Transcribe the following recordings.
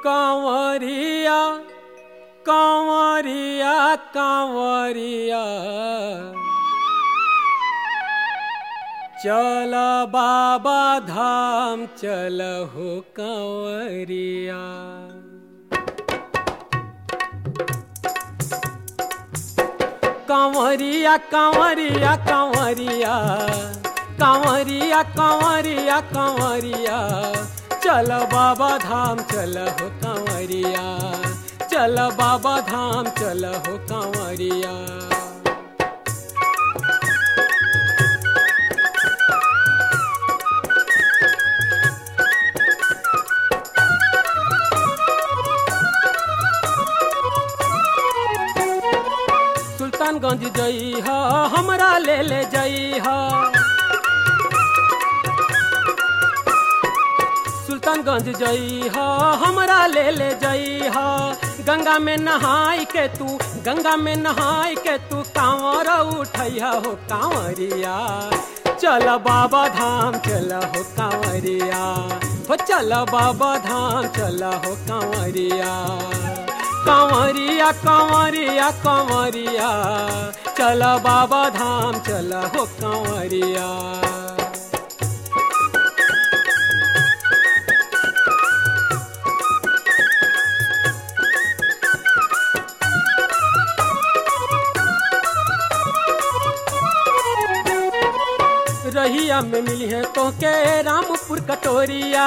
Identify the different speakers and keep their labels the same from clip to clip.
Speaker 1: कांवरिया कांवरिया कांवरिया चल बाबा धाम चल हो कांवरिया। कांवरिया कांवरिया कांवरिया कांवरिया कांवरिया कांवरिया चल बाबा धाम चल हो कांवरिया। चल बाबा धाम चल हो कांवरिया। सुल्तानगंज जई हा हमरा ले जई हा। सुल्तानगंज जई हा हमरा ले जई हा। गंगा में नहाई के तू गंगा में नहाई के तू कांवर उठैया हो कांवरिया। चल बाबा धाम चल हो कांवरिया। हो चल बाबा धाम चल हो कांवरिया। कांवरिया कांवरिया कांवरिया चल बाबा धाम चल हो कांवरिया। रहिया में मिली है तो के रामपुर कटोरिया।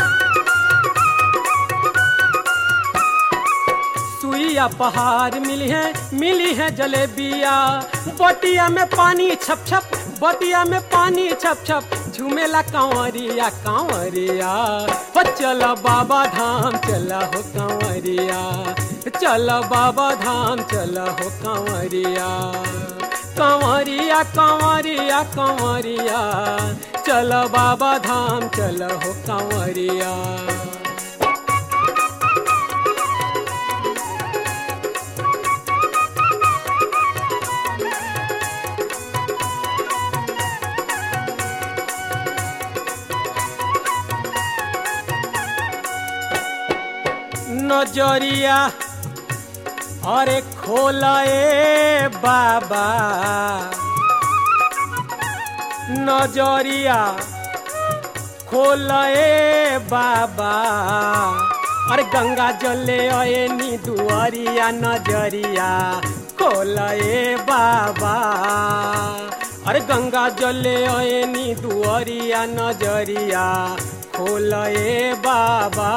Speaker 1: सुइया पहाड़ मिली है जलेबिया। बटिया में पानी छप छप बटिया में पानी छप छप झूमेला कांवरिया कांवरिया। हो चल बाबा धाम चल हो कांवरिया। चल बाबा धाम चल हो कांवरिया। कांवरिया कांवरिया कांवरिया चल बाबा धाम चल हो कांवरिया। नजरिया अरे खोला ए बाबा। नजरिया खोला ए बाबा। अरे गंगा जले आए नी दुआरिया। नजरिया खोला ए बाबा। अरे गंगा जले आए नी दुआरिया। नजरिया खोला ए बाबा।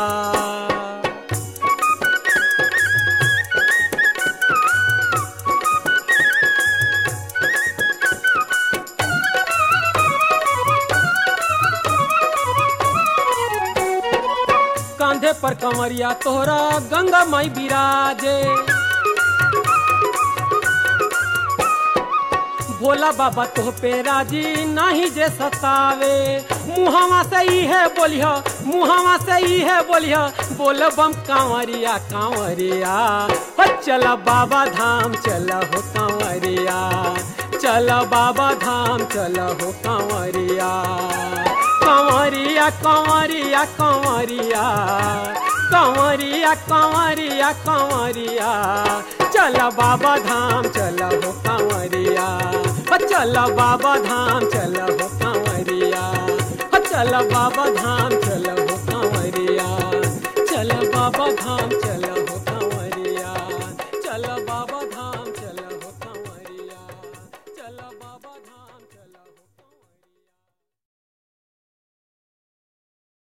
Speaker 1: कांधे पर कंवरिया तोहरा गंगा माई बिराजे। भोला बाबा तोह पे राजी नहीं जे सतावे। मुहावा से ही है बोलिया मुहावा से ही है बोलिया। बोल बम कांवरिया कांवरिया। हो चल बाबा धाम चल हो कांवरिया। चल बाबा धाम चल हो कांवरिया। कांवरिया कांवरिया कांवरिया कांवरिया कांवरिया कांवरिया चल बाबा धाम चल हो कांवरिया। चल बाबा धाम चल हो कांवरिया। चल बाबा धाम चल हो कांवरिया। चल बाबा धाम चल हो कांवरिया। चल बाबा